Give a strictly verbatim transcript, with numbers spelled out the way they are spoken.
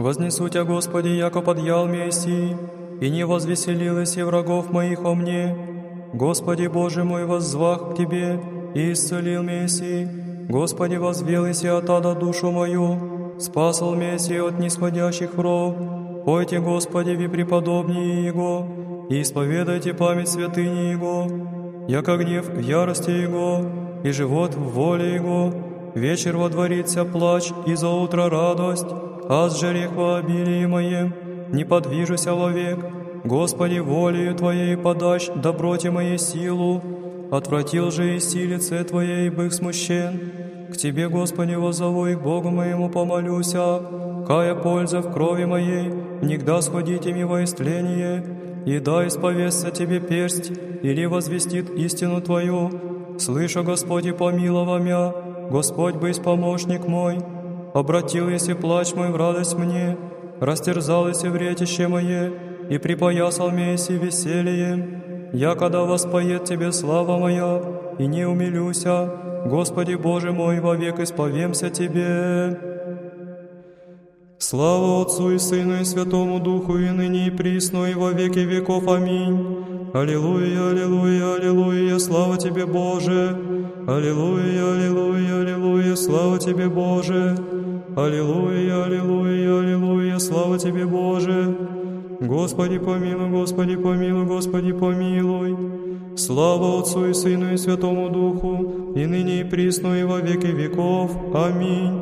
Вознесу Тя, Господи, яко подъял Мессии, и не возвеселилась и врагов моих о мне. Господи Боже мой, воззвах к Тебе, и исцелил Мессии. Господи, возвелися от ада душу мою, спасал Мессии от нисходящих вров. Пойте, Господи, ви преподобнее Его, и исповедайте память святыни Его, яко гнев в ярости Его, и живот в воле Его. Вечер водворится плач, и за утро радость, аз же рех во обилии моем, не подвижуся вовек. Господи, волею Твоей подашь доброте моей силу, отвратил же и си лице Твоей, бых смущен. К Тебе, Господи, воззову и к Богу моему помолюся, кая польза в крови моей, нигда сходите ми во истление, и да исповестся Тебе персть, или возвестит истину Твою. Слыша, Господи, помилова мя, Господь бысь помощник мой. Обратил еси плач мой в радость мне, растерзал еси вретище мое, и припоясал Месси весельем. Я, когда воспоет Тебе слава моя, и не умилюся, Господи Боже мой, вовек исповемся Тебе. Слава Отцу и Сыну и Святому Духу, и ныне и присно, и во веки веков. Аминь. Аллилуйя, аллилуйя, аллилуйя, слава Тебе, Боже. Аллилуйя, аллилуйя, аллилуйя, слава Тебе, Боже. Аллилуйя, аллилуйя, аллилуйя, слава Тебе, Боже. Господи помилуй, Господи помилуй, Господи помилуй. Слава Отцу и Сыну и Святому Духу, и ныне и присно, и во веки веков. Аминь.